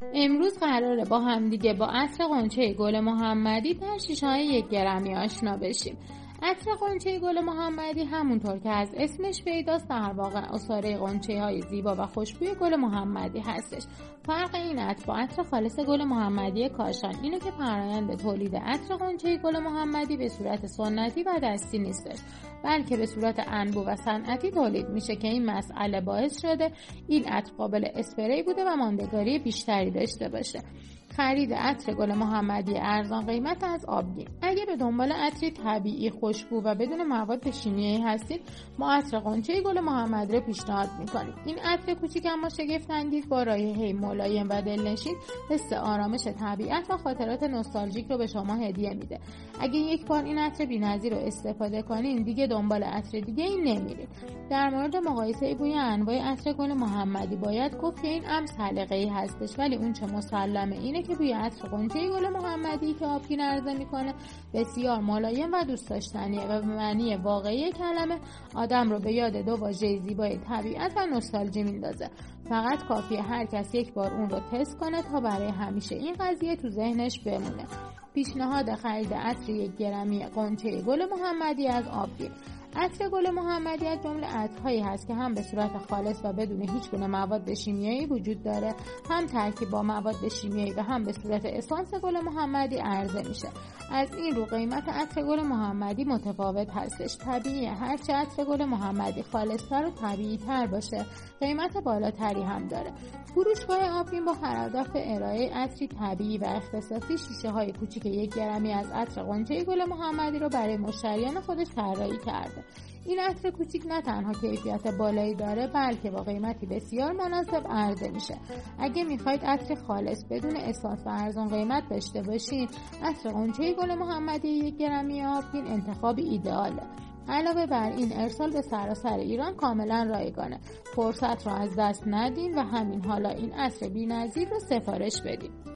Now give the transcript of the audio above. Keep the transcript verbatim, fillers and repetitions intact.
امروز قراره با همدیگه با عطر غنچه گل محمدی در شیشه‌های یک گرمی آشنا بشیم. عطر غنچه گل محمدی همونطور که از اسمش پیداست در واقع عصاره غنچه‌های زیبا و خوشبوی گل محمدی هستش. فرق این عطر با عطر خالص گل محمدی کاشان اینه که فرآیند تولید عطر غنچه گل محمدی به صورت سنتی و دستی نیستش، بلکه به صورت انبوه و صنعتی تولید میشه که این مسئله باعث شده این عطر قابل اسپری بوده و ماندگاری بیشتری داشته باشه. خرید عطر گل محمدی ارزان قیمت از آبگین. اگه به دنبال عطری طبیعی خوشبو و بدون مواد شیمیایی هستید، ما عطر غنچه گل محمدی رو پیشنهاد میکنیم. این عطر کوچیک اما شگفت انگیز با رایحه ملایم و دلنشین حس آرامش طبیعت و خاطرات نوستالژیک رو به شما هدیه میده. اگه یک بار این عطر بی‌نظیر رو استفاده کنین، دیگه دنبال عطر دیگه ای نمیرید. در مورد مقایسه بوی انواع عطر گل محمدی باید گفت که این امر سلیقه‌ای هستش، ولی اون چه مسلمه اینه که بوی عطر غنچه گل محمدی که آبگین عرضه میکنه بسیار ملایم و دوست داشتنیه و به معنی واقعی کلمه آدم رو به یاد دو واژه زیبای طبیعت و نوستالژی میندازه. فقط کافیه هر کس یک بار اون رو تست کنه تا برای همیشه این قضیه تو ذهنش بمونه. پیشنهاد خرید عطر یک گرمی غنچه گل محمدی از آبگین. عطر گل محمدی از جمله عطرهایی هست که هم به صورت خالص و بدون هیچ گونه مواد شیمیایی وجود داره، هم ترکیب با مواد شیمیایی و هم به صورت اسانس گل محمدی عرضه میشه. از این رو قیمت عطر گل محمدی متفاوت هستش. طبیعیه هرچه عطر گل محمدی خالص‌تر و طبیعی‌تر باشه، قیمت بالاتری هم داره. فروشگاه آبگین با هدف ارائه عطری طبیعی و اختصاصی شیشه‌های کوچیک یک گرمی از عطر غنچه گل محمدی رو برای مشتریان خودش طراحی کرده. این عطر کوچیک نه تنها کیفیت بالایی داره، بلکه با قیمتی بسیار مناسب عرضه میشه. اگه میخواید عطر خالص بدون اسانس و ارزان قیمت داشته باشین، عطر غنچه گل محمدی یک گرمی آبگین انتخاب ایدئاله. علاوه بر این ارسال به سراسر ایران کاملا رایگانه. فرصت رو از دست ندین و همین حالا این عطر بی‌نظیر رو سفارش بدین.